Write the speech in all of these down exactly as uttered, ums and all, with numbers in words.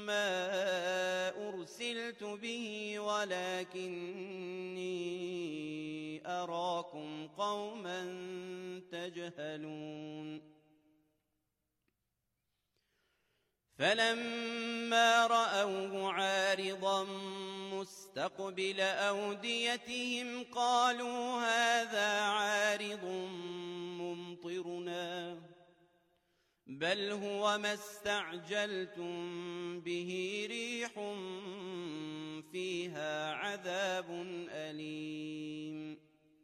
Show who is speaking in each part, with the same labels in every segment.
Speaker 1: ما أرسلت به ولكني أراكم قوما تجهلون فلما رأوه عارضا مستقبل أوديتهم قالوا هذا عارض ممطرنا بل هو ما استعجلتم به ريح فيها عذاب أليم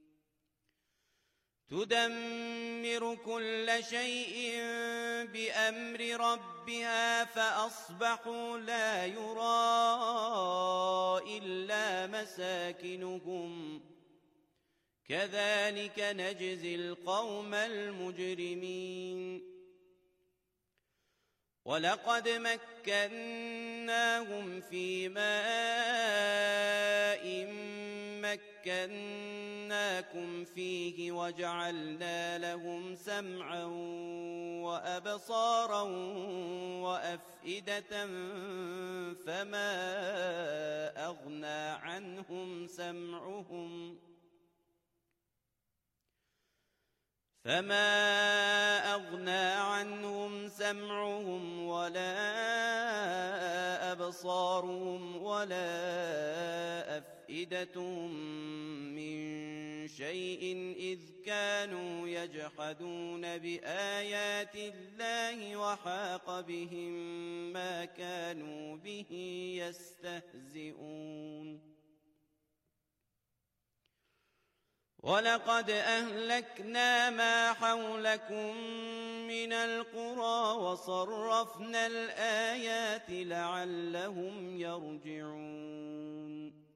Speaker 1: تدمر كل شيء بأمر ربها فأصبحوا لا يرى إلا مساكنهم كذلك نجزي القوم المجرمين ولقد مكناهم في ماء مكناكم فيه وجعلنا لهم سمعا وأبصارا وأفئدة فما أغنى عنهم سمعهم فما أغنى عنهم سمعهم ولا أبصارهم ولا أفئدتهم من شيء إذ كانوا يجحدون بآيات الله وحاق بهم ما كانوا به يستهزئون ولقد أهلكنا ما حولكم من القرى وصرفنا الآيات لعلهم يرجعون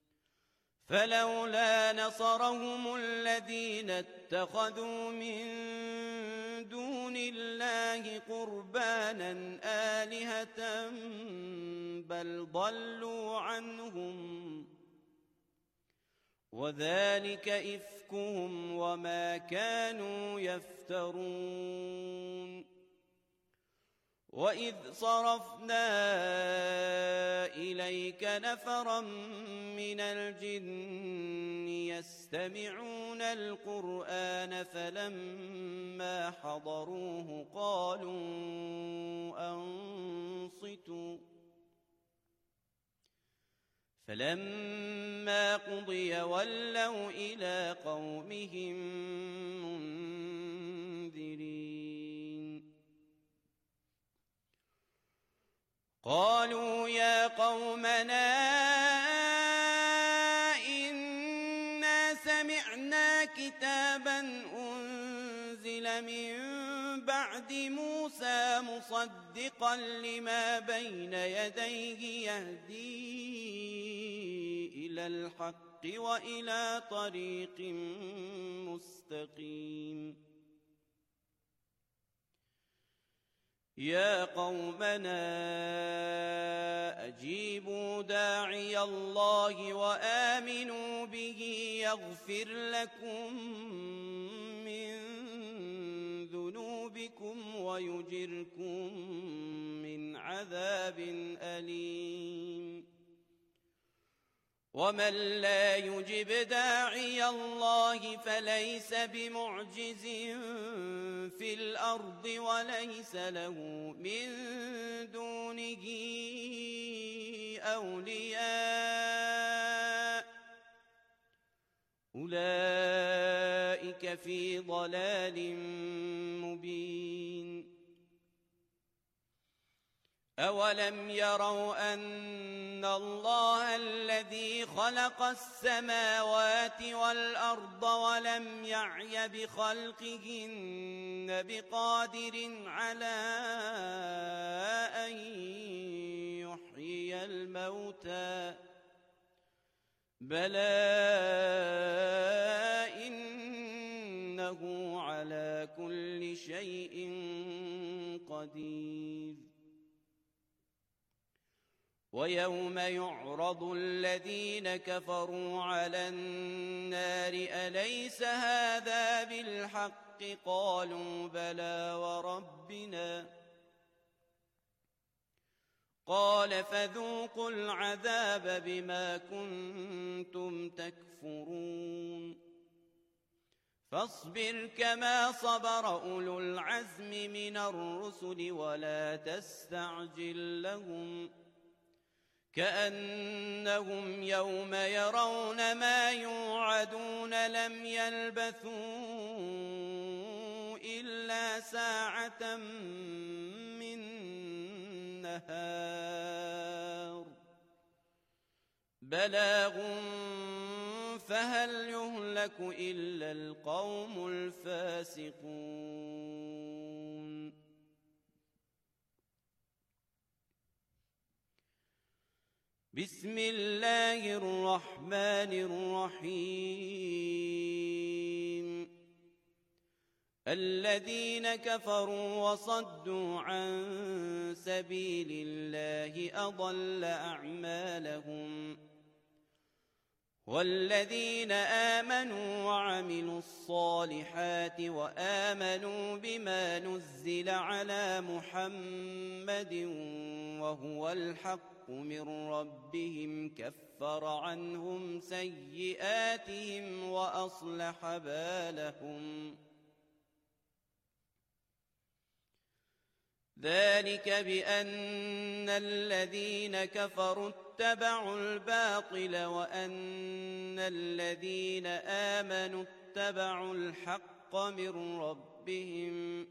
Speaker 1: فلولا نصرهم الذين اتخذوا من دون الله قربانا آلهة بل ضلوا عنهم وذلك إفكهم وما كانوا يفترون وإذ صرفنا إليك نفرا من الجن يستمعون القرآن فلما حضروه قالوا أنصتوا فلما قضي ولوا إلى قومهم منذرين قالوا يا قومنا إنا سمعنا كتابا أنزل من بعد موسى مصدقا لما بين يديه يهدي إلى الحق وإلى طريق مستقيم يا قومنا أجيبوا داعي الله وآمنوا به يغفر لكم من ذنوبكم ويجركم من عذاب أليم ومن لا يجب داعي الله فليس بمعجز في الأرض وليس له من دونه أولياء أولئك في ضلال مبين أولم يروا أن الله الذي خلق السماوات والأرض ولم يعي بخلقهن بقادر على أن يحيي الموتى بلى إنه على كل شيء قدير ويوم يعرض الذين كفروا على النار أليس هذا بالحق قالوا بلى وربنا قال فذوقوا العذاب بما كنتم تكفرون فاصبر كما صبر أولو العزم من الرسل ولا تستعجل لهم كأنهم يوم يرون ما يوعدون لم يلبثوا إلا ساعة من نهار بلاغ فهل يهلك إلا القوم الفاسقون بسم الله الرحمن الرحيم الذين كفروا وصدوا عن سبيل الله أضل أعمالهم والذين آمنوا وعملوا الصالحات وآمنوا بما نزل على محمد وهو الحق من ربهم كفر عنهم سيئاتهم وأصلح بالهم ذلك بأن الذين كفروا اتبعوا الباطل وأن الذين آمنوا اتبعوا الحق من ربهم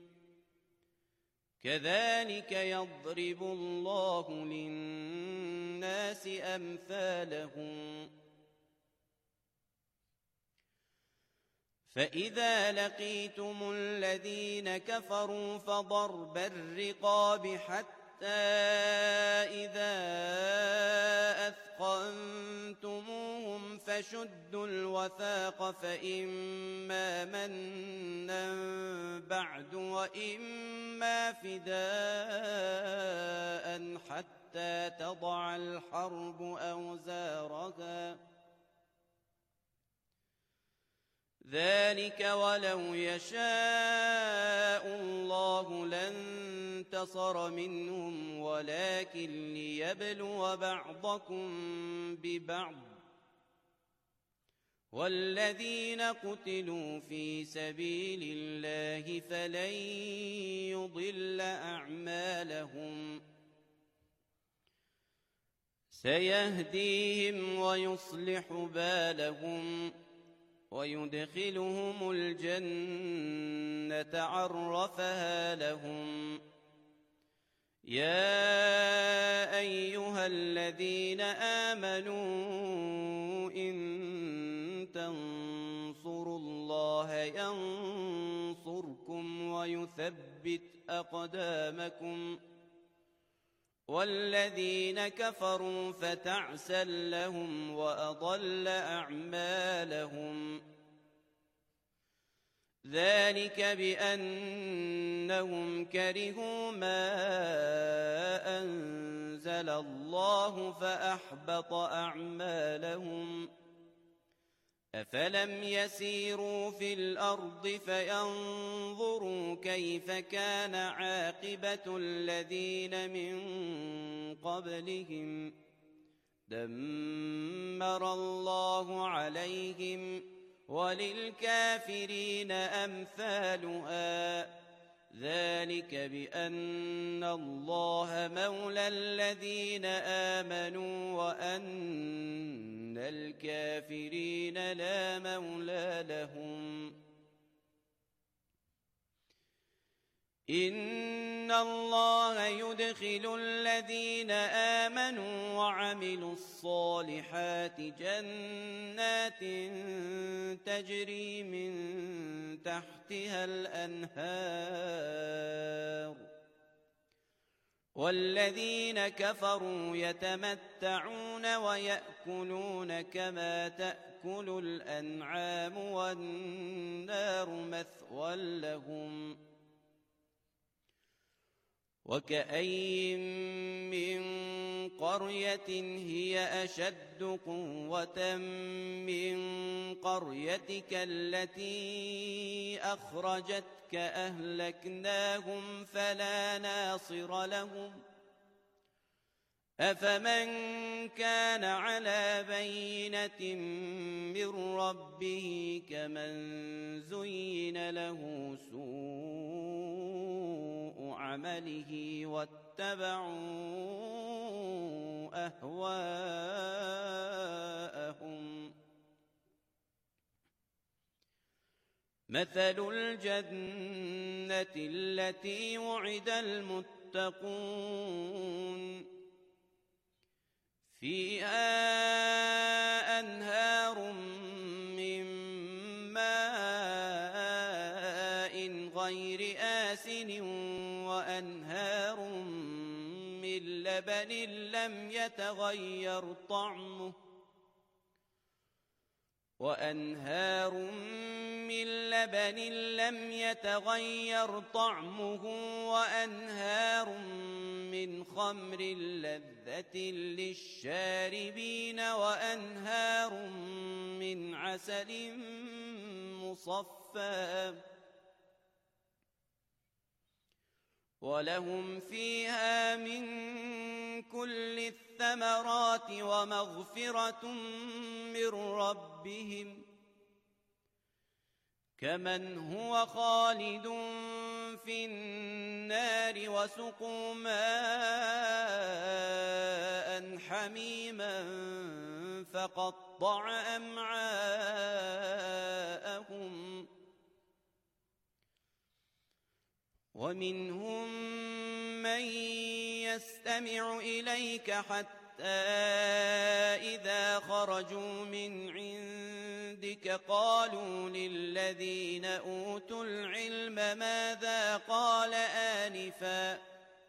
Speaker 1: كذلك يضرب الله للناس أمثالهم فإذا لقيتم الذين كفروا فضرب الرقاب حتى إذا أثخنتموهم فشدوا الوثاق فإما منا بعد وإما فداء حتى تضع الحرب أوزارها ذلك ولو يشاء الله لانتصر منهم ولكن ليبلو بعضكم ببعض والذين قتلوا في سبيل الله فلن يضل أعمالهم سيهديهم ويصلح بالهم ويدخلهم الجنة عرفها لهم يا أيها الذين آمنوا إن تنصروا الله ينصركم ويثبت أقدامكم والذين كفروا فتعسا لهم وأضل أعمالهم ذلك بأنهم كرهوا ما أنزل الله فأحبط أعمالهم أفلم يسيروا في الأرض فينظروا كيف كان عاقبة الذين من قبلهم دمر الله عليهم وللكافرين أمثالها ذلك بأن الله مولى الذين آمنوا وأن الكافرين لا مولى لهم إن الله يدخل الذين آمنوا وعملوا الصالحات جنات تجري من تحتها الأنهار والذين كفروا يتمتعون ويأكلون كما تأكل الأنعام والنار مثوى لهم وكأين من قرية هي أشد قوة من قريتك التي أخرجتك أهلكناهم فلا ناصر لهم أفمن كان على بينة من ربه كمن زين له سوء عمله واتبعوا أهواءهم مثل الجنة التي وعد المتقون فيها أنهار من ماء غير آسن وأنهار من لبن لم يتغير طعمه وأنهار من لبن لم يتغير طعمه وأنهار من خمر لذة للشاربين وأنهار من عسل مصفى ولهم فيها من كل الثمرات ومغفرة من ربهم كمن هو خالد في النار وسقوا ماء حميما فقطع أمعاءهم ومنهم من يستمع إليك حتى إذا خرجوا من عندك قالوا للذين أوتوا العلم ماذا قال آنفا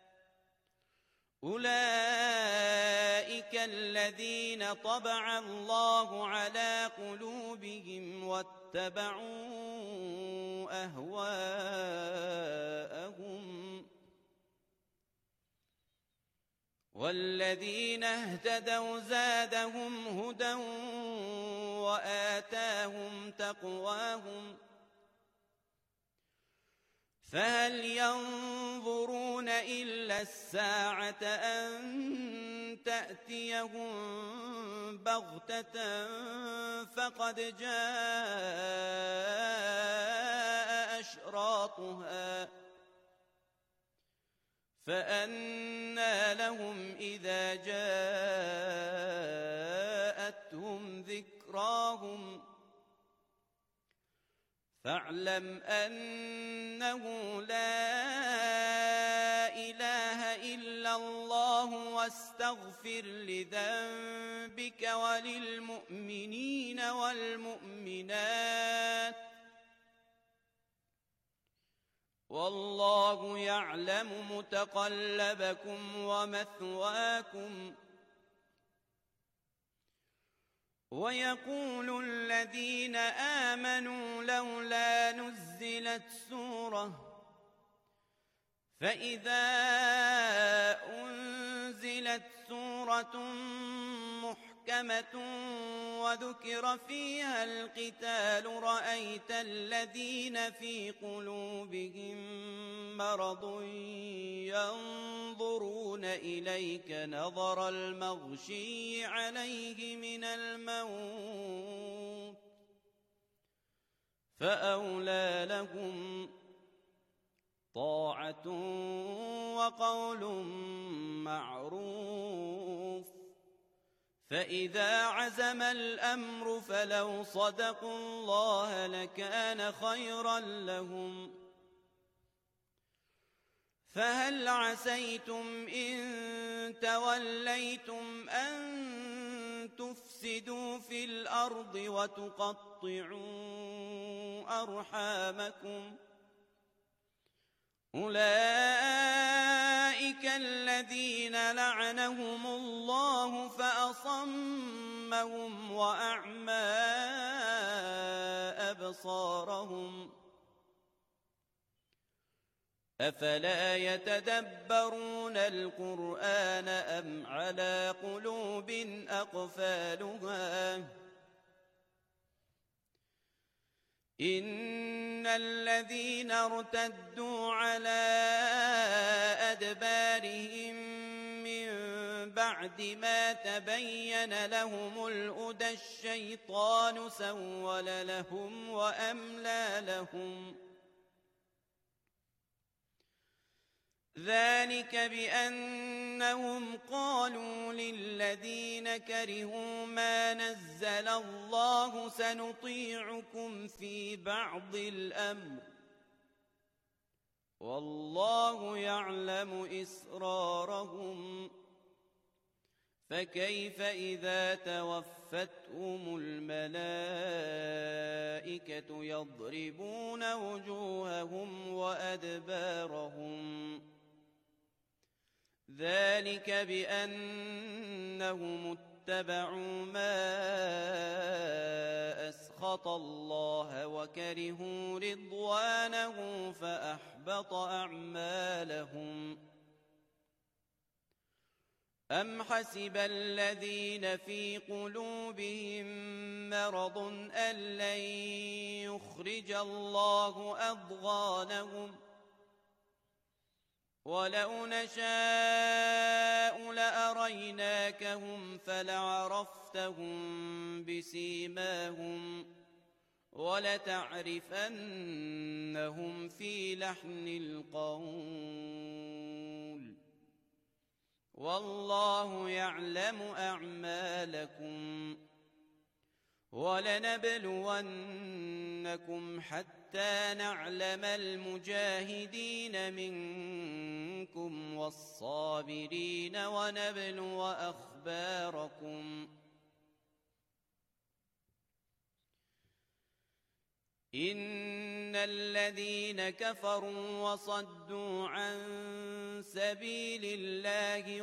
Speaker 1: أولئك الذين طبع الله على قلوبهم واتبعوا أهواءهم والذين اهتدوا زادهم هدى وآتاهم تقواهم فهل ينظرون إلا الساعة أن تأتيهم بغتة فقد جاء أشراطها فأنى لهم إذا جاءتهم ذكراهم فاعلم أنه لا إله إلا الله واستغفر لذنبك وللمؤمنين والمؤمنات والله يعلم متقلبكم ومثواكم ويقول الذين آمنوا لولا نزلت سورة فإذا أنزلت سورة محكمة وذكر فيها القتال رأيت الذين في قلوبهم مرض ينظرون إليك نظر المغشي عليه من الموت فأولى لهم طاعة وقول معروف فإذا عزم الأمر فلو صدقوا الله لكان خيرا لهم فهل عسيتم إن توليتم أن تفسدوا في الأرض وتقطعوا أرحامكم أولئك الذين لعنهم الله فأصمهم وأعمى أبصارهم أفلا يتدبرون القرآن أم على قلوب أقفالها إن الذين ارتدوا على أدبارهم من بعد ما تبين لهم الهدى الشيطان سول لهم وأملى لهم ذلك بأنهم قالوا للذين كرهوا ما نزل الله سنطيعكم في بعض الأمر والله يعلم إسرارهم فكيف إذا توفتهم الملائكة يضربون وجوههم وأدبارهم ذلك بأنهم اتبعوا ما أسخط الله وكرهوا رضوانه فأحبط أعمالهم أم حسب الذين في قلوبهم مرض أن لن يخرج الله أضغانهم ولو نشاء لأريناكهم فلعرفتهم بسيماهم ولتعرفنهم في لحن القول والله يعلم أعمالكم ولنبلونكم حتى نعلم المجاهدين منكم والصابرين ونبلو أخباركم إن الذين كفروا وصدوا عن سبيل الله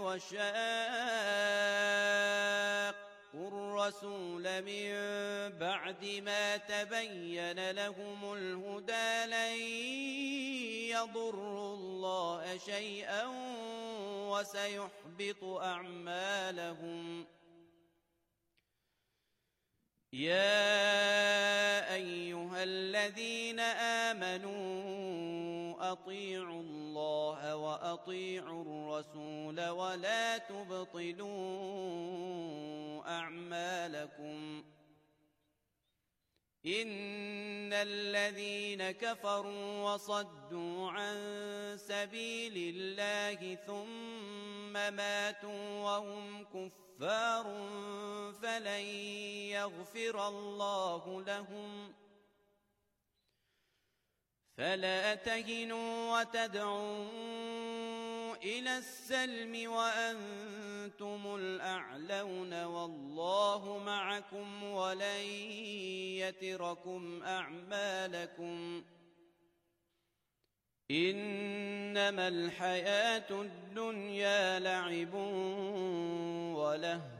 Speaker 1: وشاقوا الرسول من بعد ما تبين لهم الهدى لن يضروا الله شيئا وسيحبط أعمالهم يا أيها الذين آمنوا أطيعوا الله وأطيعوا الرسول ولا تبطلوا أعمالكم إن الذين كفروا وصدوا عن سبيل الله ثم ماتوا وهم كفار فلن يغفر الله لهم فلا تهنوا وتدعوا إلى السلم وأنتم الأعلون والله معكم ولن يتركم أعمالكم إنما الحياة الدنيا لعب ولهو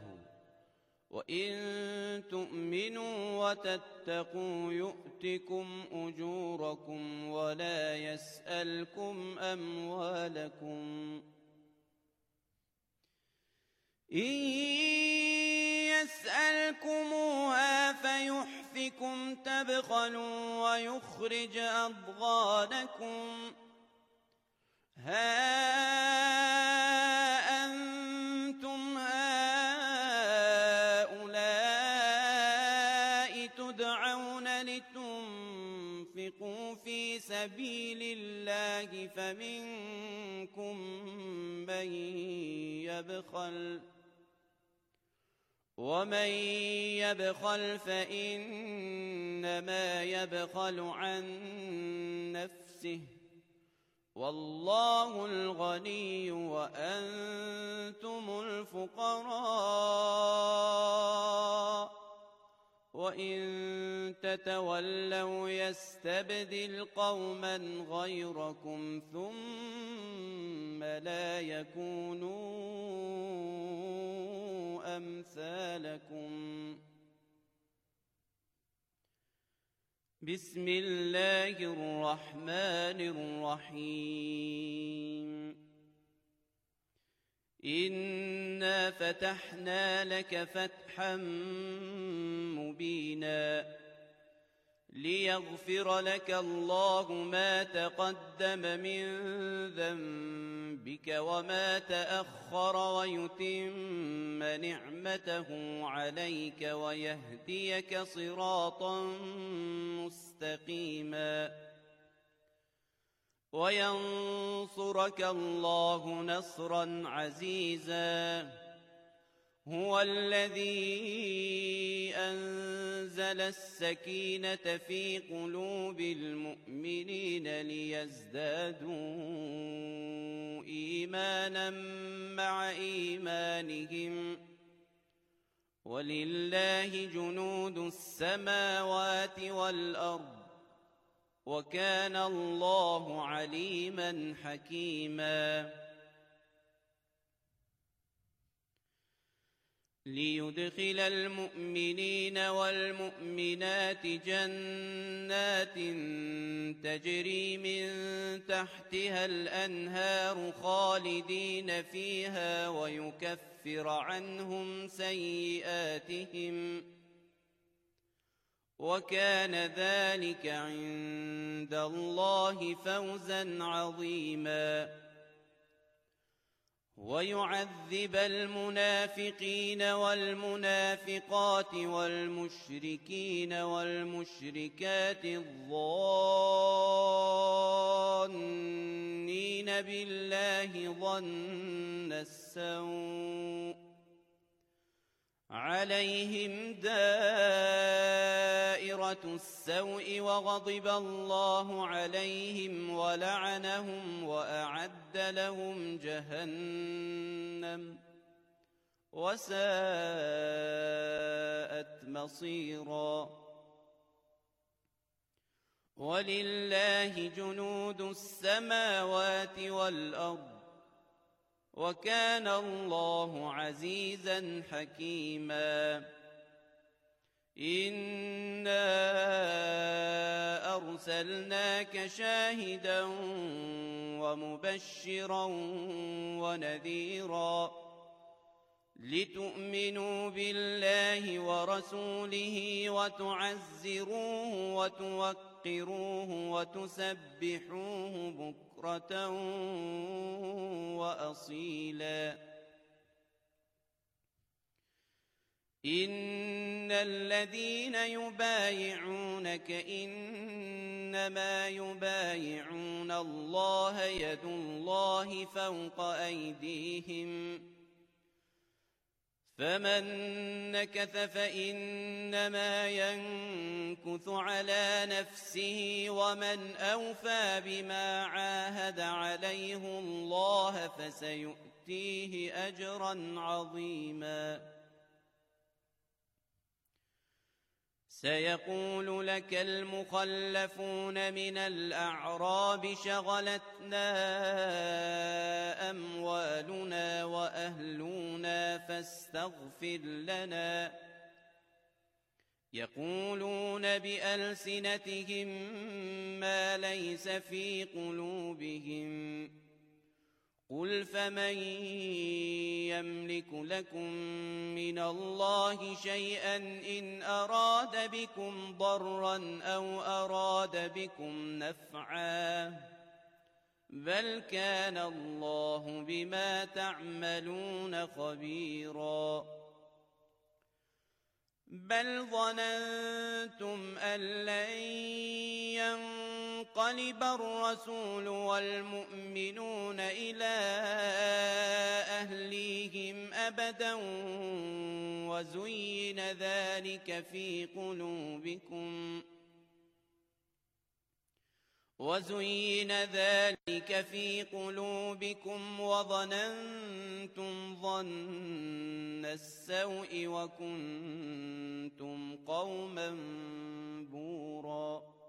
Speaker 1: وإن تؤمنوا وتتقوا يؤتكم أجوركم ولا يسألكم أموالكم إن يسألكموها فيحفكم تبخلوا ويخرج أضغانكم ها أنتم هؤلاء تدعون لتنفقوا في سبيل الله فمنكم من يبخل ومن يبخل فإنما يبخل عن نفسه والله الغني وأنتم الفقراء وإن تتولوا يستبدل قوما غيركم ثم لا يكونوا أمثالكم بسم الله الرحمن الرحيم إنا فتحنا لك فتحا مبينا ليغفر لك الله ما تقدم من ذنبك بك وما تأخر ويتم نعمته عليك ويهديك صراطا مستقيما وينصرك الله نصرا عزيزا هو الذي أنزل السكينة في قلوب المؤمنين ليزدادوا إيمانا مع إيمانهم ولله جنود السماوات والأرض وكان الله عليما حكيما ليدخل المؤمنين والمؤمنات جنات تجري من تحتها الأنهار خالدين فيها ويكفر عنهم سيئاتهم وكان ذلك عند الله فوزا عظيما ويعذب المنافقين والمنافقات والمشركين والمشركات الظانين بالله ظن السوء عليهم دائرة السوء وغضب الله عليهم ولعنهم وأعد لهم جهنم وساءت مصيرا ولله جنود السماوات والأرض وكان الله عزيزا حكيما إنا أرسلناك شاهدا ومبشرا ونذيرا لتؤمنوا بالله ورسوله وتعزروه وتوقروه وتسبحوه بكرة وأصيلا إن الذين يبايعونك إنما يبايعون الله يد الله فوق أيديهم فمن نكث فإنما ينكث على نفسه ومن أوفى بما عاهد عليه الله فسيؤتيه أجرا عظيما سيقول لك المخلفون من الأعراب شغلتنا أموالنا وأهلنا فاستغفر لنا يقولون بألسنتهم ما ليس في قلوبهم قل فمن يملك لكم من الله شيئا إن أراد بكم ضرا أو أراد بكم نفعا بل كان الله بما تعملون خبيرا بل ظننتم أن لن ينقلب الرسول والمؤمنون إلى أهليهم أبدا وزين ذلك في قلوبكم وزين ذلك في قلوبكم وظننتم ظن السوء وكنتم قوما بورا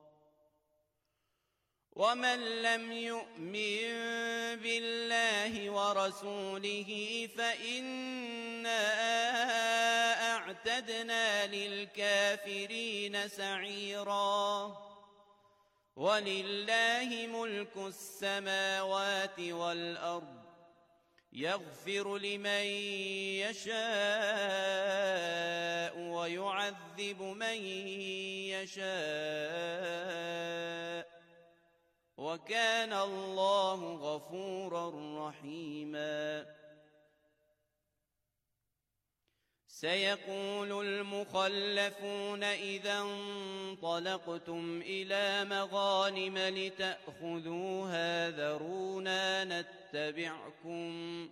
Speaker 1: ومن لم يؤمن بالله ورسوله فإنا أعتدنا للكافرين سعيرا ولله ملك السماوات والأرض يغفر لمن يشاء ويعذب من يشاء وكان الله غفورا رحيما. سيقول المخلفون إذا انطلقتم إلى مغانم لتأخذوها ذرونا نتبعكم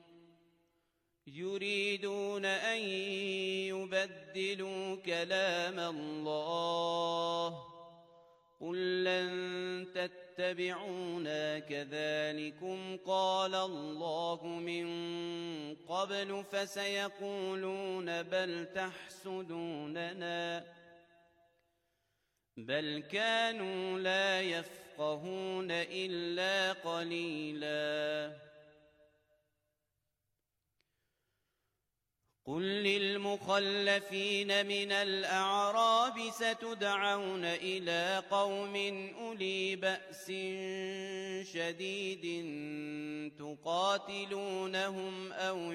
Speaker 1: يريدون أن يبدلوا كلام الله قل لن تتبعونا كذلكم قال الله من قبل فسيقولون بل تحسدوننا بل كانوا لا يفقهون إلا قليلا. قل للمخلفين من الأعراب ستدعون إلى قوم أولي بأس شديد تقاتلونهم أو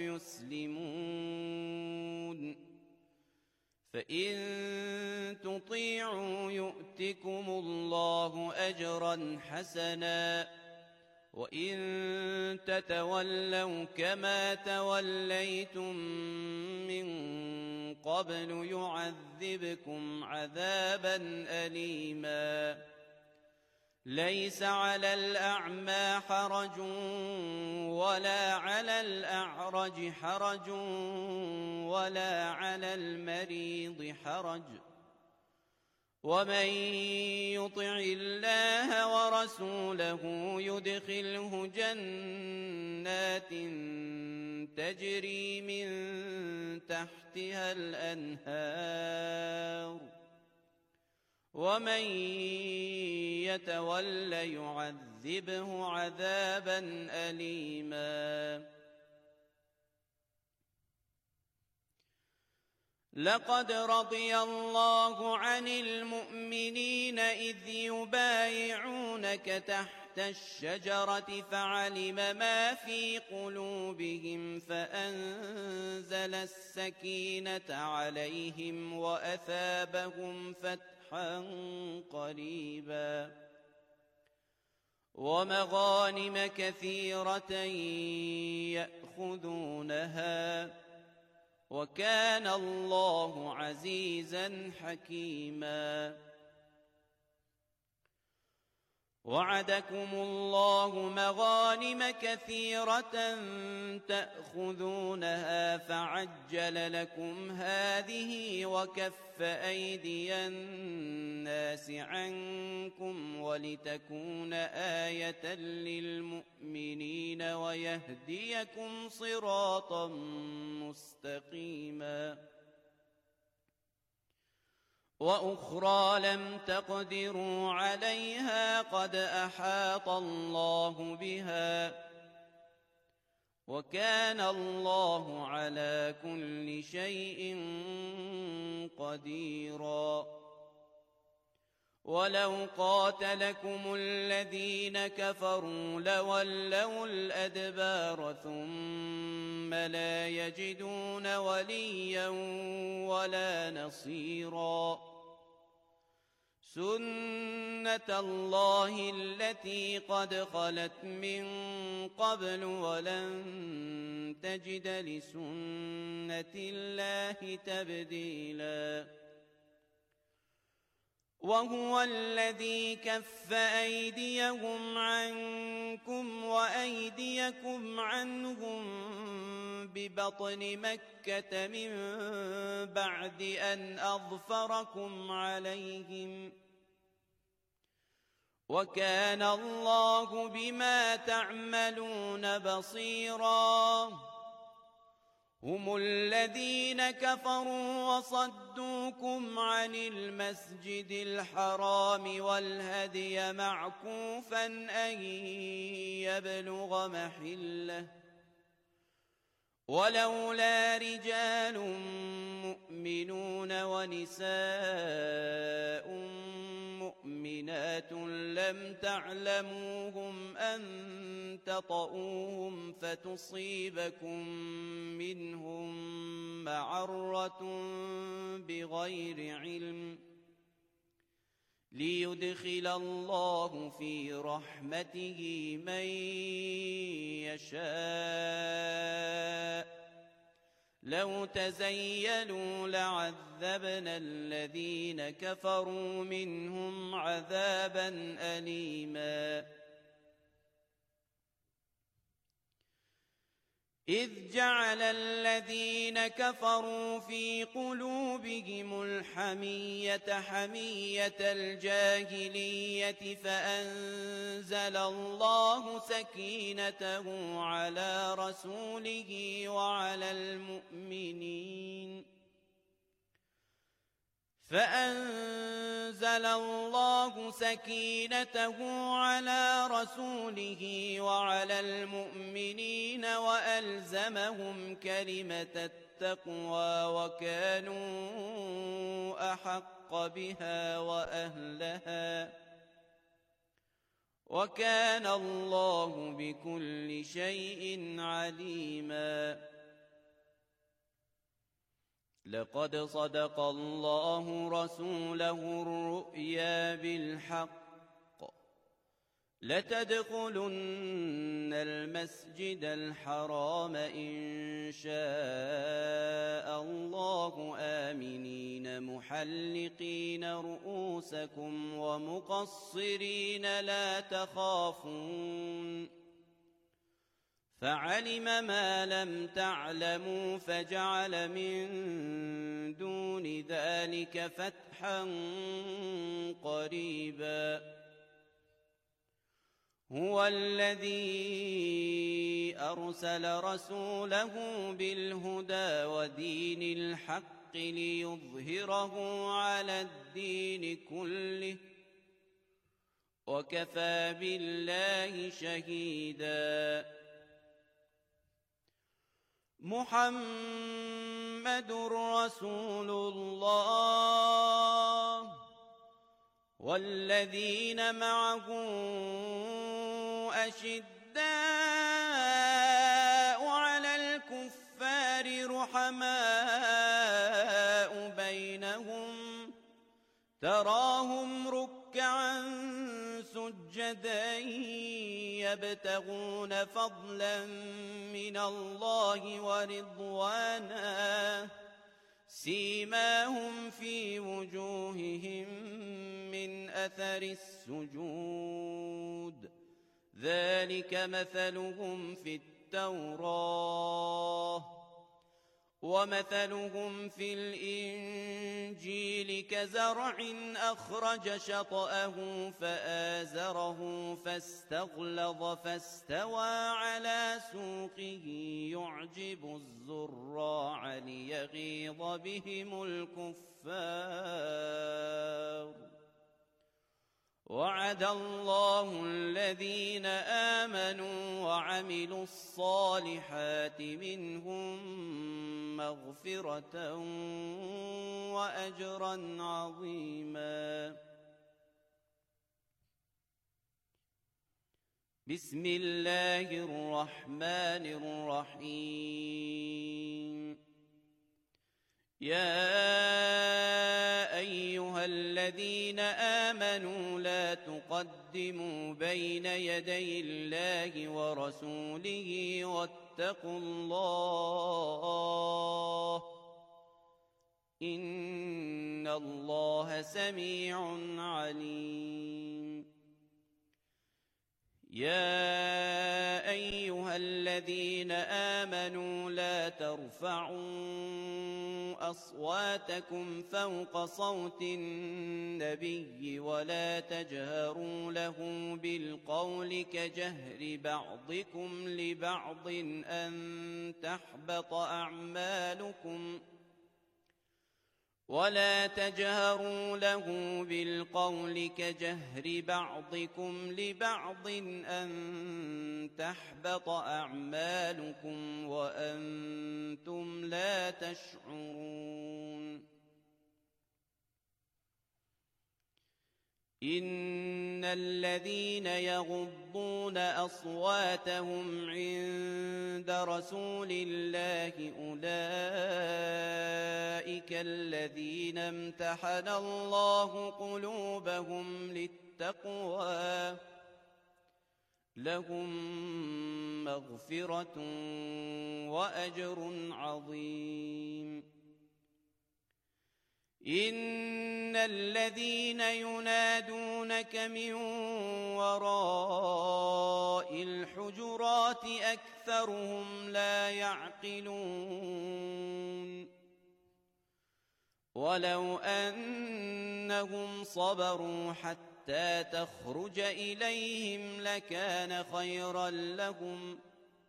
Speaker 1: يسلمون فإن تطيعوا يؤتكم الله أجرا حسنا وإن تتولوا كما توليتم من قبل يعذبكم عذابا أليما. ليس على الأعمى حرج ولا على الأعرج حرج ولا على المريض حرج ومن يطع الله ورسوله يدخله جنات تجري من تحتها الأنهار ومن يتول يعذبه عذابا أليما. لقد رضي الله عن المؤمنين إذ يبايعونك تحت الشجرة فعلم ما في قلوبهم فأنزل السكينة عليهم وأثابهم فتحا قريبا ومغانم كثيرة يأخذونها وكان الله عزيزا حكيما. وعدكم الله مغانم كثيرة تأخذونها فعجل لكم هذه وكف أيدي الناس عنكم ولتكون آية للمؤمنين ويهديكم صراطا مستقيما. وأخرى لم تقدروا عليها قد أحاط الله بها وكان الله على كل شيء قديرا. ولو قاتلكم الذين كفروا لولوا الأدبار ثم لا يجدون وليا ولا نصيرا. سنة الله التي قد خلت من قبل ولن تجد لسنة الله تبديلا. وهو الذي كف أيديهم عنكم وأيديكم عنهم ببطن مكة من بعد أن أظفركم عليهم وكان الله بما تعملون بصيرا. هم الذين كفروا وصدوكم عن المسجد الحرام والهدي معكوفا أن يبلغ محله ولولا رجال مؤمنون ونساء مؤمنات لم تعلموهم أن تطؤوهم فتصيبكم منهم معرة بغير علم ليدخل الله في رحمته من يشاء لو تزيلوا لعذبنا الذين كفروا منهم عذابا أليما إذ جعل الذين كفروا في قلوبهم الحمية حمية الجاهلية فأنزل الله سكينته على رسوله وعلى المؤمنين فأنزل الله سكينته على رسوله وعلى المؤمنين وألزمهم كلمة التقوى وكانوا أحق بها وأهلها وكان الله بكل شيء عليما لقد صدق الله رسوله الرؤيا بالحق لتدخلن المسجد الحرام إن شاء الله آمنين محلقين رؤوسكم ومقصرين لا تخافون فعلم ما لم تعلموا فجعل من دون ذلك فتحا قريبا هو الذي أرسل رسوله بالهدى ودين الحق ليظهره على الدين كله وكفى بالله شهيدا محمد رسول الله والذين معه أشداء على الكفار رحماء بينهم تراهم ركعا سجدا يبتغون فضلا من الله ورضوانا سيماهم في وجوههم من أثر السجود ذلك مثلهم في التوراة ومثلهم في الإنجيل كزرع أخرج شطأه فآزره فاستغلظ فاستوى على سوقه يعجب الزراع ليغيظ بهم الكفار وعد الله الذين آمنوا وعملوا الصالحات منهم مغفرة وأجرا عظيما بسم الله الرحمن الرحيم يا أيها الذين آمنوا لا تقدموا بين يدي الله ورسوله واتقوا الله إن الله سميع عليم يا أيها الذين آمنوا لا ترفعوا أصواتكم فوق صوت النبي ولا تجهروا له بالقول كجهر بعضكم لبعض أن تحبط أعمالكم ولا تجهروا له بالقول كجهر بعضكم لبعض أن تحبط أعمالكم وأنتم لا تشعرون إن الذين يغضون أصواتهم عند رسول الله أولئك أولئك الذين امتحن الله قلوبهم للتقوى لهم مغفرة وأجر عظيم إن الذين ينادونك من وراء الحجرات أكثرهم لا يعقلون ولو أنهم صبروا حتى تخرج إليهم لكان خيرا لهم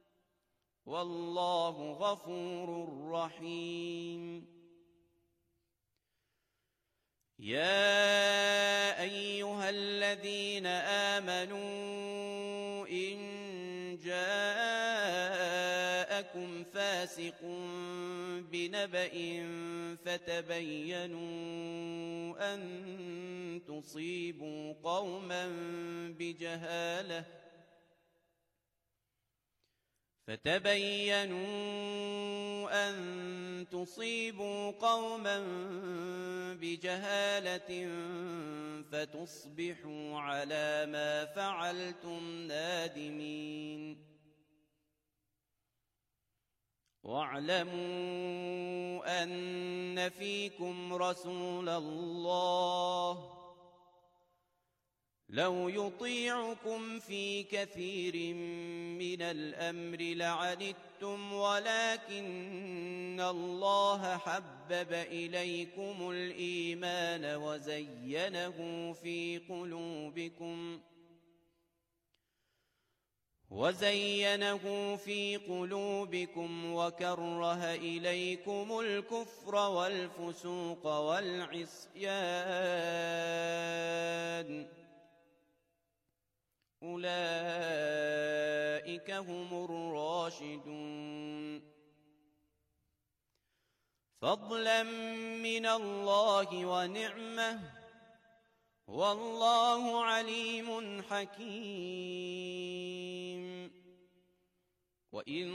Speaker 1: والله غفور رحيم يا أيها الذين آمنوا إن جاءكم فاسق بنبأ فتبينوا أن تصيبوا قوما بجهالة فتبينوا أن تصيبوا قوما بجهالة فتصبحوا على ما فعلتم نادمين واعلموا أن فيكم رسول الله لو يطيعكم في كثير من الأمر لعنتم ولكن الله حبب إليكم الإيمان وزينه في قلوبكم وزينه في قلوبكم وكره إليكم الكفر والفسوق والعصيان أولئك هم الراشدون فضلا من الله ونعمة والله عليم حكيم وإن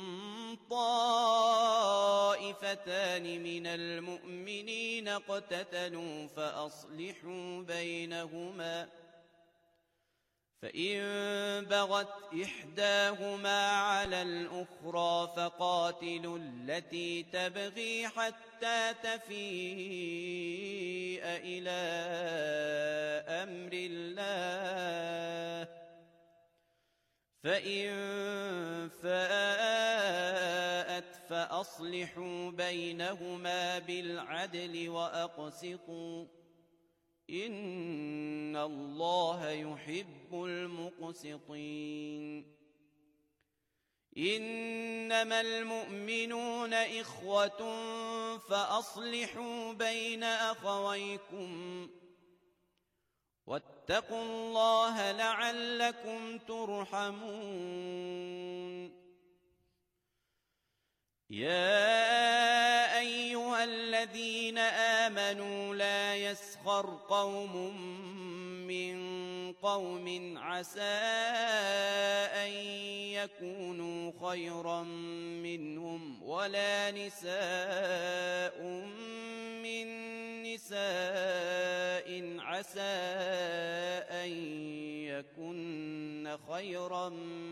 Speaker 1: طائفتان من المؤمنين اقتتلوا فأصلحوا بينهما فإن بغت إحداهما على الأخرى فقاتلوا التي تبغي حتى تفيء إلى أمر الله فإن فاءت فأصلحوا بينهما بالعدل وأقسطوا إن الله يحب المقسطين إنما المؤمنون إخوة فأصلحوا بين أخويكم واتقوا الله لعلكم ترحمون يا أيها الذين آمنوا لا يسخر قوم من قوم عسى أن يكونوا خيرا منهم ولا نساء من نساء عسى أن يكن خيرا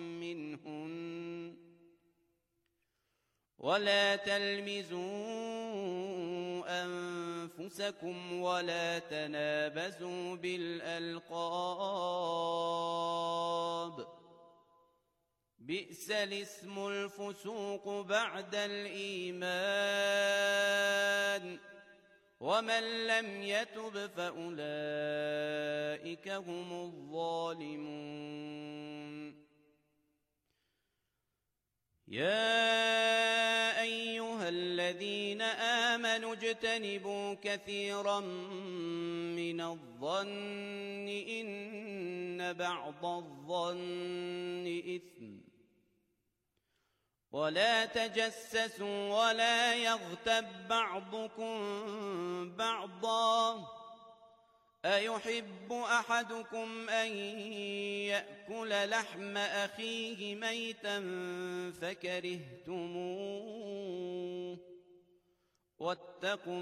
Speaker 1: منهن ولا تلمزوا أنفسكم ولا تنابزوا بالألقاب بئس الاسم الفسوق بعد الإيمان ومن لم يتب فأولئك هم الظالمون يا أيها الذين آمنوا اجتنبوا كثيرا من الظن إن بعض الظن إثم ولا تجسسوا ولا يغتب بعضكم بعضا أيحب أحدكم أن يأكل لحم أخيه ميتا فكرهتموه واتقوا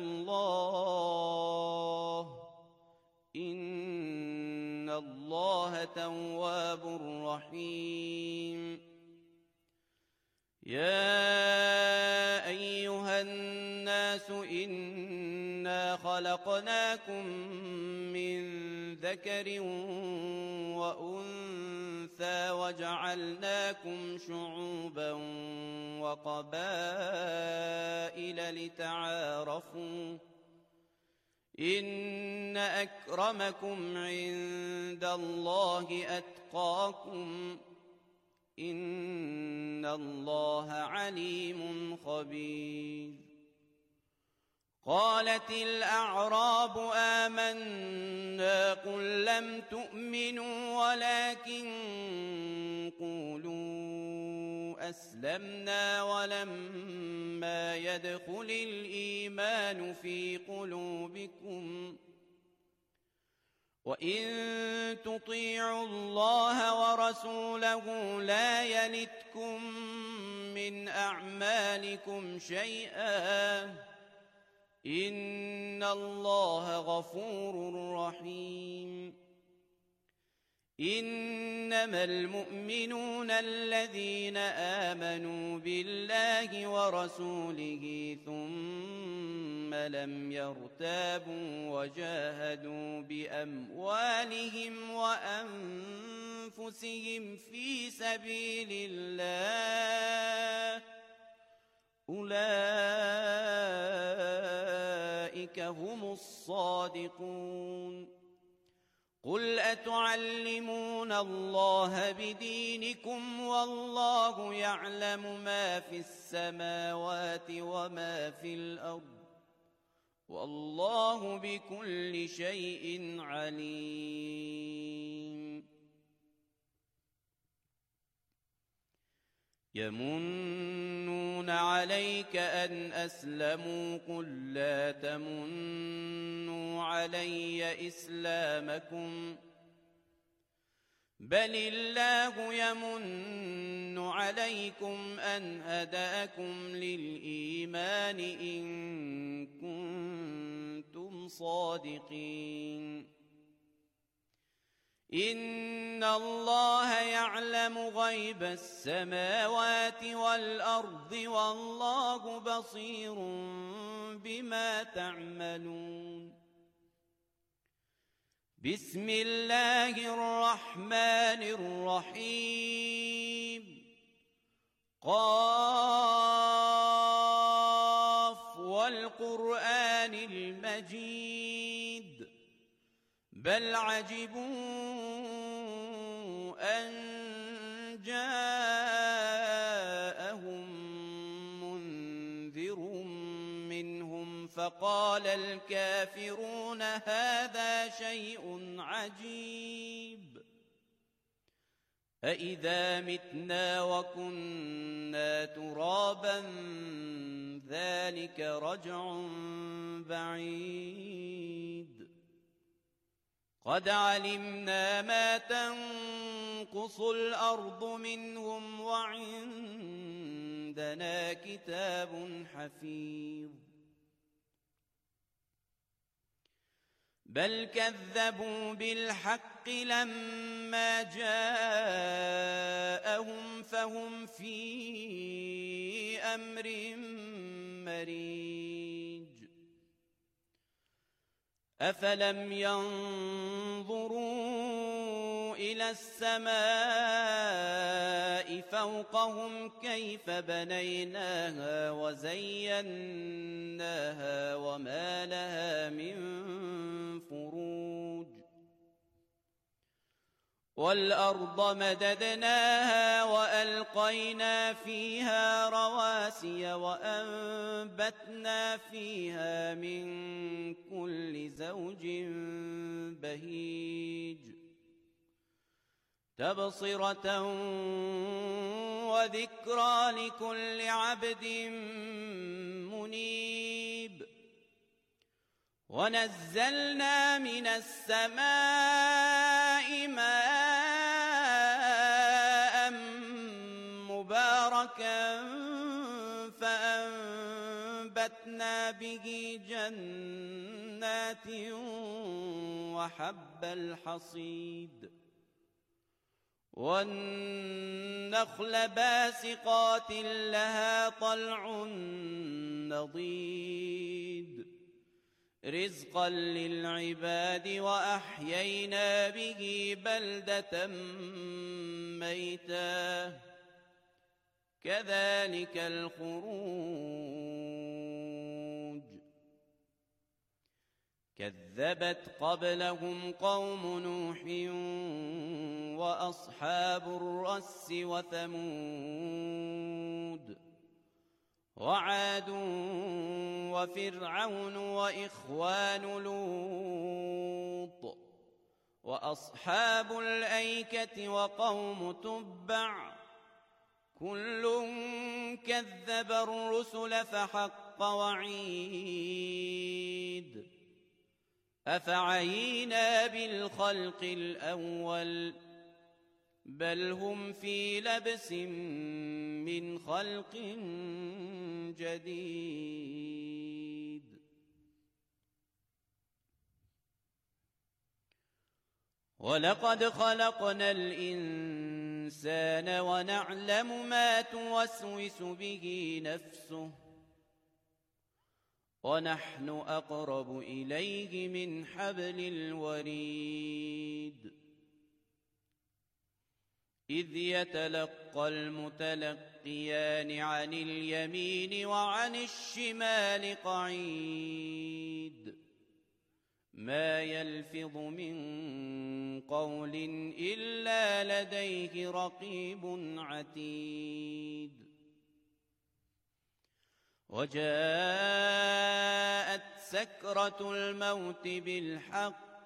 Speaker 1: الله إن الله تواب رحيم. يا أيها الناس إنا خلقناكم من ذكر وأنثى وجعلناكم شعوبا وقبائل لتعارفوا إن أكرمكم عند الله أتقاكم إن الله عليم خبير. قالت الأعراب آمنا قل لم تؤمنوا ولكن قولوا أسلمنا ولما يدخل الإيمان في قلوبكم وإن تطيعوا الله ورسوله لا يلتكم من أعمالكم شيئا إن الله غفور رحيم. إنما المؤمنون الذين آمنوا بالله ورسوله ثم لم يرتابوا وجاهدوا بأموالهم وأنفسهم في سبيل الله أولئك هم الصادقون. قل أتعلمون الله بدينكم والله يعلم ما في السماوات وما في الأرض والله بكل شيء عليم. يمنون عليك أن أسلموا قل لا تمنوا علي إسلامكم بل الله يمن عليكم أن هداكم للإيمان إن كنتم صادقين. إن الله يعلم غيب السماوات والأرض والله بصير بما تعملون. بسم الله الرحمن الرحيم. قاف والقرآن المجيد بل عجبوا أن جاءهم منذر منهم فقال الكافرون هذا شيء عجيب أإذا متنا وكنا ترابا ذلك رجع بعيد. قد علمنا ما تنقص الأرض منهم وعندنا كتاب حفيظ. بل كذبوا بالحق لما جاءهم فهم في أمر مريج. أفلم ينظروا إلى السماء فوقهم كيف بنيناها وزيناها وما لها من فروج. والأرض مددناها وألقينا فيها رواسي وأنبتنا فيها من كل زوج بهيج تبصرة وذكرى لكل عبد منيب. ونزلنا من السماء ماء مباركا فأنبتنا به جنات وحب الحصيد والنخل باسقات لها طلع نضيد رزقا للعباد وأحيينا به بلدة ميتا كذلك الخروج كذبت قبلهم قوم نوح وأصحاب الرس وثمود وعاد وفرعون وإخوان لوط وأصحاب الأيكة وقوم تبع كل كذب الرسل فحق وعيد أفعينا بالخلق الأول بل هم في لبس من خلق جديد ولقد خلقنا الإنسان ونعلم ما توسوس به نفسه ونحن أقرب إليه من حبل الوريد إذ يتلقى المتلقيان عن اليمين وعن الشمال قعيد ما يلفظ من قول إلا لديه رقيب عتيد وجاءت سكرة الموت بالحق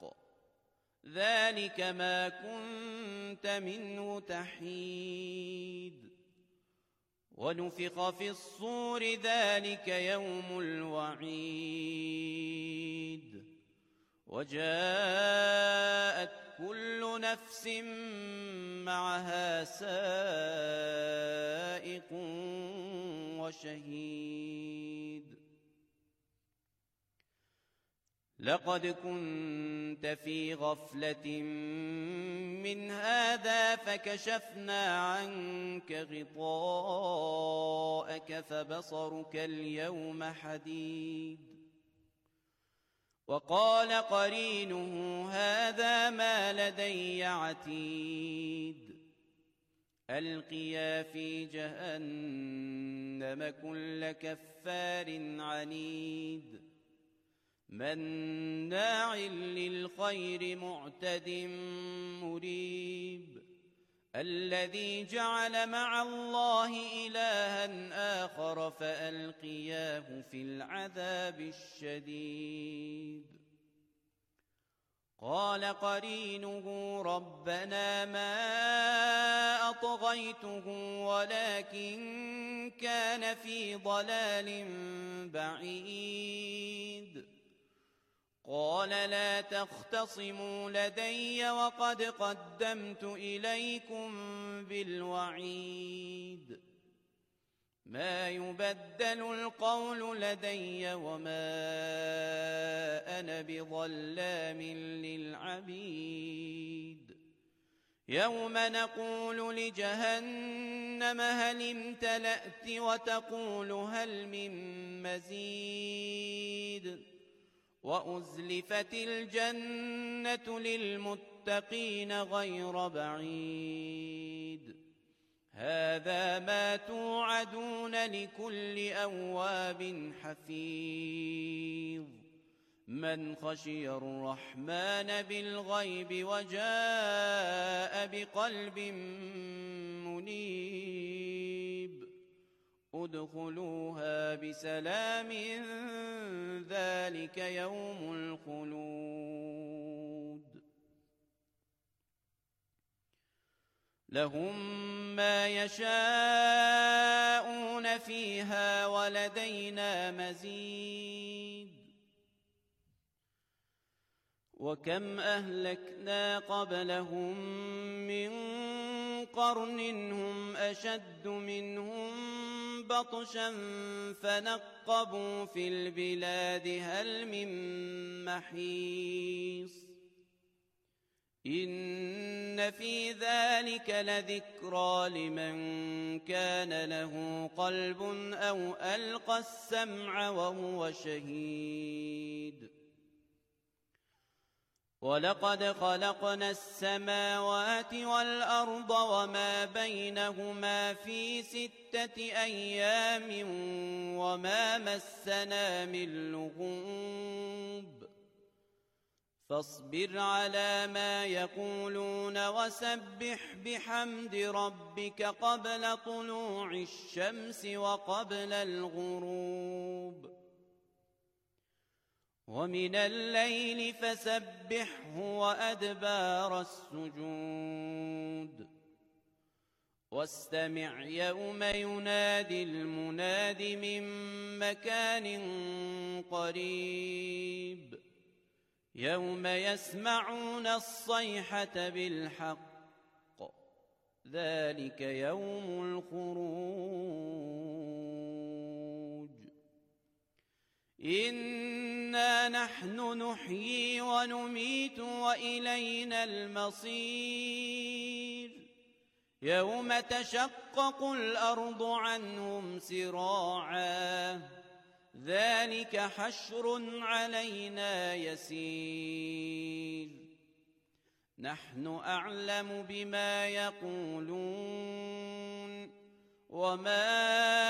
Speaker 1: ذلك ما كنت منه تحيد ونفخ في الصور ذلك يوم الوعيد وجاءت كل نفس معها سائق وشهيد لقد كنت في غفلة من هذا فكشفنا عنك غطاءك فبصرك اليوم حديد وقال قرينه هذا ما لدي عتيد ألقيا في جهنم كل كفار عنيد مناع للخير معتد مريب الذي جعل مع الله إلها آخر فألقياه في العذاب الشديد قال قرينه ربنا ما أطغيته ولكن كان في ضلال بعيد قال لا تختصموا لدي وقد قدمت إليكم بالوعيد ما يبدل القول لدي وما أنا بظلام للعبيد يوم نقول لجهنم هل امتلأت وتقول هل من مزيد وأزلفت الجنة للمتقين غير بعيد هذا ما توعدون لكل أواب حفيظ من خشي الرحمن بالغيب وجاء بقلب منيب ادخلوها بسلام ذلك يوم الخلود لهم ما يشاءون فيها ولدينا مزيد وكم أهلكنا قبلهم من قرن هم أشد منهم بطشا فنقبوا في البلاد هل من محيص إن في ذلك لذكرى لمن كان له قلب أو ألقى السمع وهو شهيد ولقد خلقنا السماوات والأرض وما بينهما في ستة أيام وما مسنا من لغوب فاصبر على ما يقولون وسبح بحمد ربك قبل طلوع الشمس وقبل الغروب ومن الليل فسبحه وأدبار السجود واستمع يوم ينادي المناد من مكان قريب يوم يسمعون الصيحة بالحق ذلك يوم الخروج إنا نحن نحيي ونميت وإلينا المصير يوم تشقق الأرض عنهم سراعا ذلك حشر علينا يسير نحن أعلم بما يقولون وما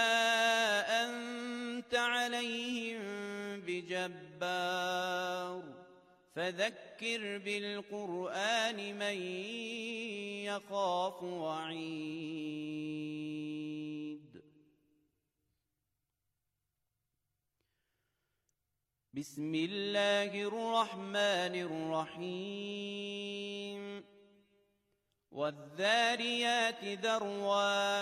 Speaker 1: أنت عليهم بجبار فذكر بالقرآن من يخاف وعيد بسم الله الرحمن الرحيم والذاريات ذروا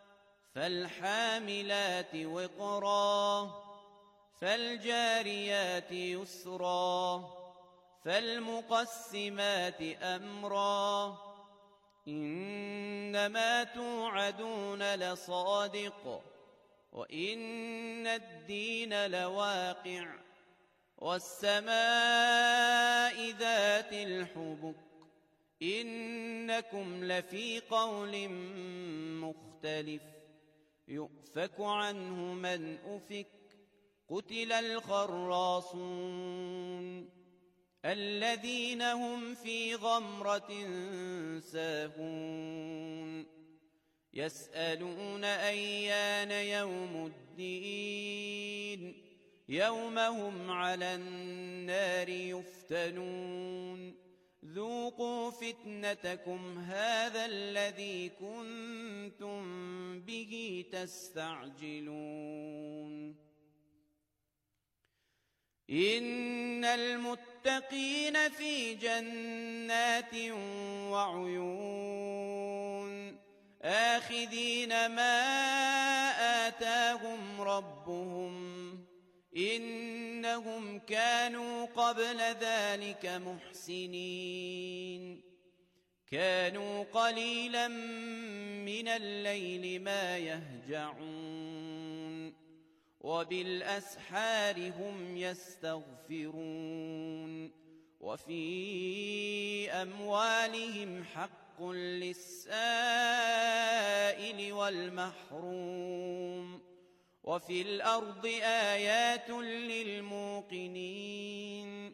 Speaker 1: فالحاملات وقرا فالجاريات يسرا فالمقسمات أمرا إنما توعدون لصادق وإن الدين لواقع والسماء ذات الحبك إنكم لفي قول مختلف يؤفك عنه من أفك قتل الخراصون الذين هم في غمرة ساهون يسألون أيان يوم الدين يوم هم على النار يفتنون ذوقوا فتنتكم هذا الذي كنتم به تستعجلون إن المتقين في جنات وعيون آخذين ما آتاهم ربهم إنهم كانوا قبل ذلك محسنين كانوا قليلا من الليل ما يهجعون وبالأسحار هم يستغفرون وفي أموالهم حق للسائل والمحروم وفي الأرض آيات للموقنين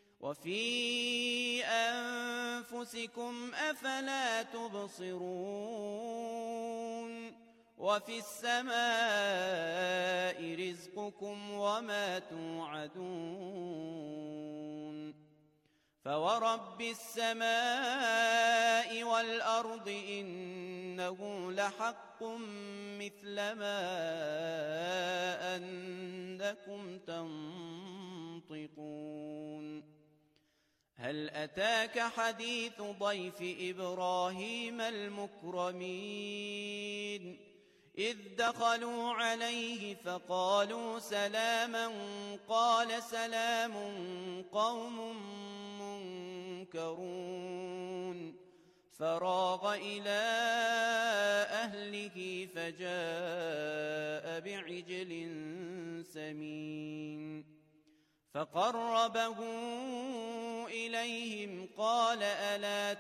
Speaker 1: وفي أنفسكم أفلا تبصرون وفي السماء رزقكم وما توعدون فورب السماء والأرض إنه لحق مثل ما أنكم تنطقون هل أتاك حديث ضيف إبراهيم المكرمين إذ دخلوا عليه فقالوا سلاما قال سلام قوم منكرون فراغ إلى أهله فجاء بعجل سمين فقربه إليهم قال ألا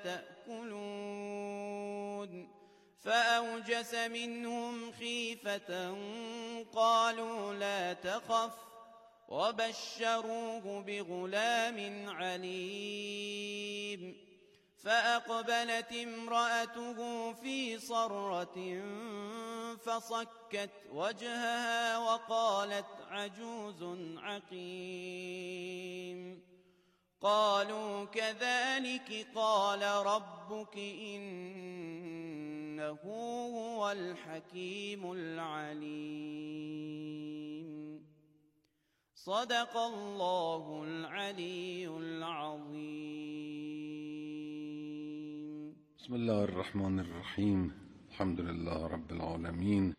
Speaker 1: تأكلون فأوجس منهم خيفة قالوا لا تخف وبشروه بغلام عليم فأقبلت امرأته في صرة فصكت وجهها وقالت عجوز عقيم قالوا كذلك قال ربك إنه هو الحكيم العليم صدق الله العلي العظيم.
Speaker 2: بسم الله الرحمن الرحيم. الحمد لله رب العالمين.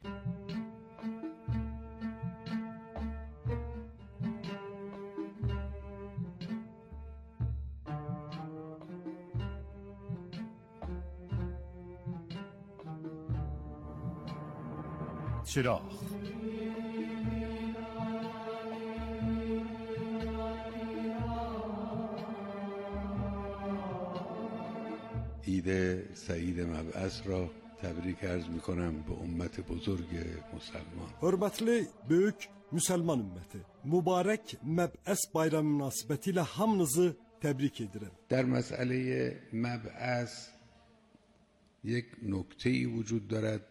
Speaker 3: چراغ
Speaker 2: عید سعید مبعث را تبریک عرض میکنم به امت بزرگ مسلمان.
Speaker 3: Hörmətli böyük müsəlman ümməti, mübarək Məb'əs bayramı münasibətilə hamınızı təbrik edirəm.
Speaker 2: در مسئله مبعث یک نکته‌ای وجود دارد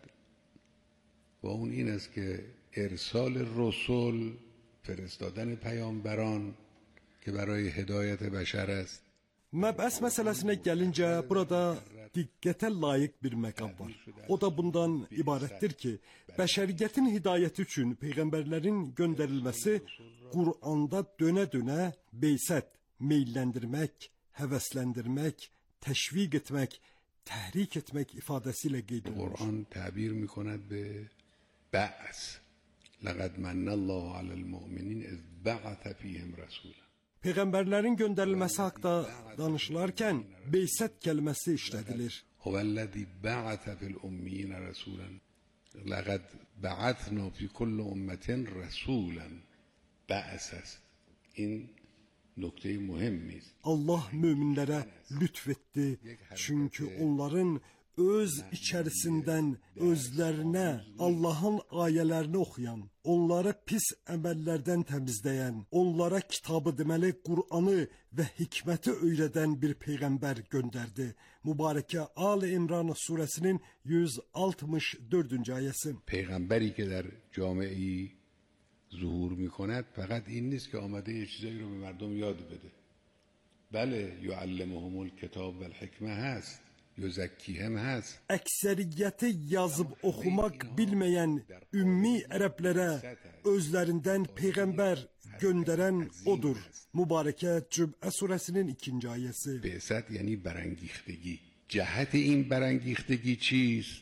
Speaker 2: و اون این است که ارسال رسول، فرستادن پیامبران که برای هدایت بشر است.
Speaker 3: Məb'əs məsələsinə gəlincə, burada diqqətə layiq bir məqam var. O da bundan ibarətdir ki, bəşəriyyətin hidayəti üçün peyğəmbərlərin göndərilməsi Qur'anda dönə-dönə beysət, meyləndirmək, həvəsləndirmək, təşviq etmək, təhrik etmək ifadəsi ilə qeyd olunur.
Speaker 2: Qur'an təbir می‌کند به بعث. لقد من الله على المؤمنين إذ بعث فيهم رسولا.
Speaker 3: Peyğəmbərlərin göndərilməsi haqqında danışılarkən beysət kəlməsi işlədilir.
Speaker 2: هوالذي بعث في الأميين رسولا لقد بعثنا في كل أمة رسولا. بعث است. این nokta mühim است.
Speaker 3: Allah möminlərə lütf etdi, çünki onların öz içərisindən özlərinə Allahın ayələrini oxuyan, onları pis əməllərdən təmizləyən, onlara kitabı deməli Qur'anı və hikməti öyrədən bir peyğəmbər göndərdi. Mübarəkə Ali İmran surəsinin yüz altmış dördüncü ayəsi.
Speaker 2: پیغمبری که در جامعه‌ای ظهور می‌کند فقط این نیست که آمده یه چیزایی رو به مردم یاد بده. بله یعلمهم الکتاب و الحکمه هست. Yüzəkkihəm həz.
Speaker 3: Əksəriyyəti yazıb oxumaq bilməyən ümmi ərəblərə özlərindən peyğəmbər göndərən odur. Mübarəkə Cümə surəsinin ikinci ayəsi.
Speaker 2: Beysət yəni برانگیختگی. جهت این برانگیختگی چیست؟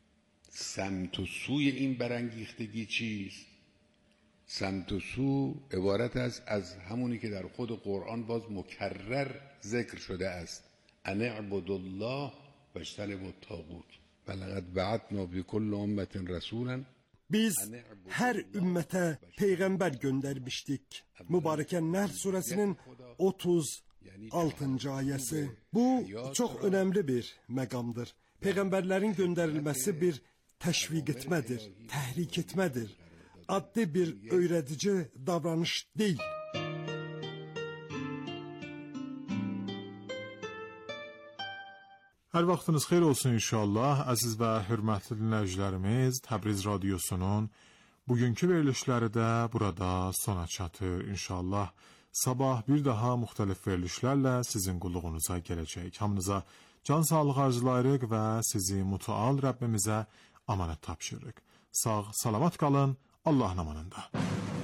Speaker 2: سمت و سوی این برانگیختگی چیست؟ سمت و سو عبارت است از همونی که در خود قرآن باز مکرر ذکر شده است. ان اعبدوا الله واجتنبوا الطاغوت ولقد بعثنا في كل امة رسولا.
Speaker 3: Biz hər ümmətə peyğəmbər göndərmişdik. Mübarəkə Nəhl surəsinin otuz altıncı ayəsi. Bu çox önəmli bir məqamdır. Peyğəmbərlərin göndərilməsi bir təşviq etmədir, təhrik etmədir. Addi bir öyrədici davranış deyil.
Speaker 4: Hər vaxtınız xeyir olsun inşallah. Əziz və hörmətli dinləyicilərimiz, Təbriz radiosunun bugünkü verilişləri də burada sona çatır inşallah. Sabah bir daha müxtəlif verilişlərlə sizin qulluğunuza gələcək. Hamınıza can sağlığı arzulayırıq və sizi mütəal Rəbbimizə amanət tapşırırıq. Sağ, salamat qalın, Allahın amanında.